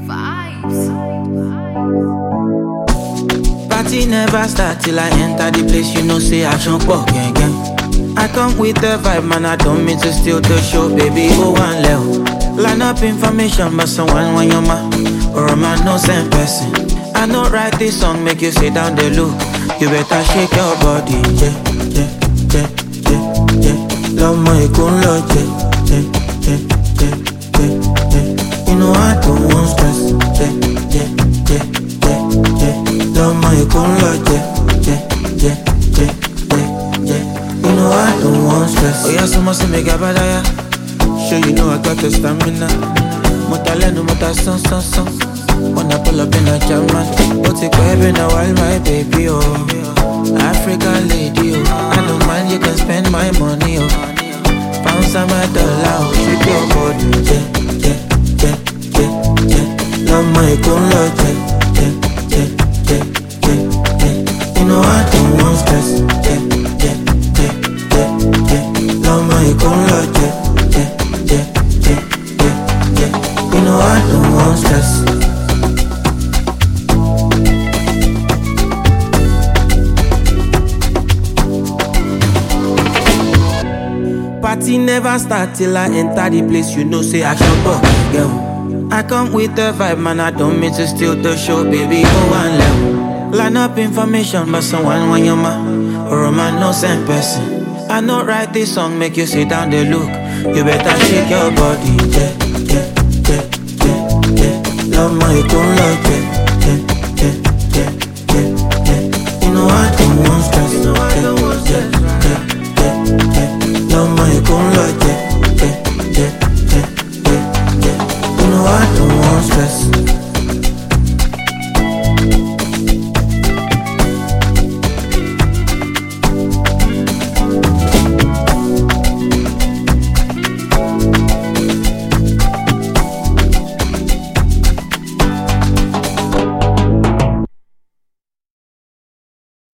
Party never start till I enter the place, you know, say action pop gang gang. I come with the vibe, man, I don't mean to steal the show, baby, go one level. Line up information, but someone when you're my or a man, no same person. I know write this song, make you sit down the look. You better shake your body, yeah, yeah, yeah, yeah, yeah. Love my cool love, yeah, yeah, yeah, yeah, yeah, yeah. You know I don't want stress, yeah, yeah, yeah, yeah, yeah. Love my cool love, yeah, yeah, yeah, yeah, yeah, yeah. You know I don't want stress. Oh yeah, so much to make a badaya. Sure you know I got the stamina. Motaleno, motason, son, son. Wanna pull up in a German. But take baby in a while, my baby, oh. African lady, oh. I don't mind, you can spend my money, oh. Pounds and my dollar, oh. Shake your body, yeah, yeah, yeah, yeah, yeah. Love my cool love, yeah, yeah, yeah, yeah, yeah, yeah. You know I don't want stress, yeah, yeah, yeah, yeah, yeah. Love my cool love, yeah, yeah, yeah, yeah, yeah, yeah. You know I don't want stress. Party never start till I enter the place, you know, say action pop, girl. I come with the vibe, man, I don't mean to steal the show, baby, go one level. Line up information, but someone when you're my or a man, no same person. I know write this song, make you sit down the look. You better shake your body, yeah, yeah, yeah, yeah, yeah. Love my cool love, yeah, yeah, yeah, yeah, yeah, yeah. You know I don't want stress.